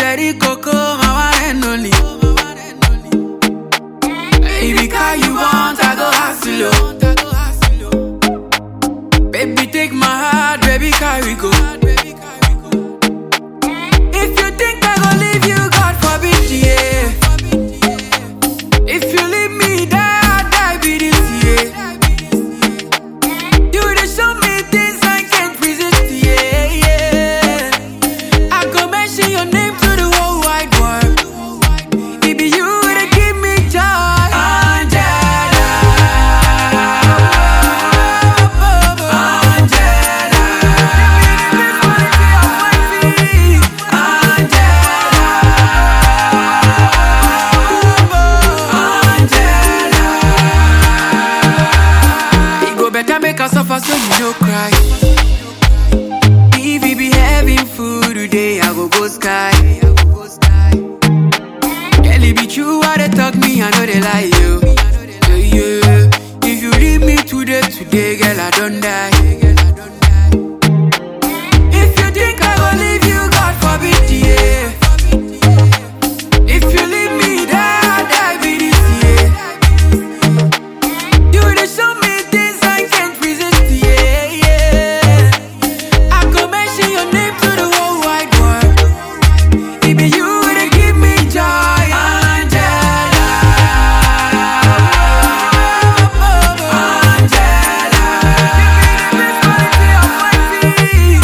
Cherry Coco, my one and only. If you car you want, I go hustle. Baby, take my heart, baby, carry go. If you think I go leave you, God forbid, yeah. If you leave me, die be this, yeah. You dey show me things I can't resist, yeah, yeah. I go mention your name to the whole wide world. It be you that give me joy, Angela. Angela, it go better make us suffer so you no cry. If we be having food today, I go sky. Girl, it be true what they talk me, I know they lie you. Yeah, yeah. If you leave me today, girl, I don't die. If you think I go leave you, God forbid, yeah. If you leave me, die be this, yeah. You dey show me things I can't resist, yeah, yeah. I go mention your name to the whole wide world. It be you that give me joy, Angela. Angela, give me the best quality of my feet,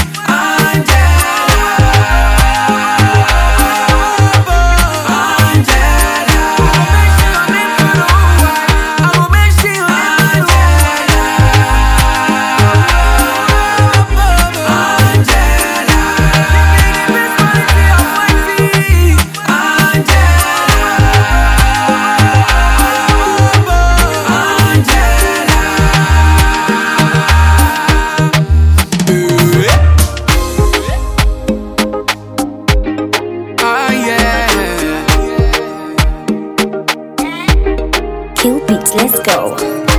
Kill Beats, let's go.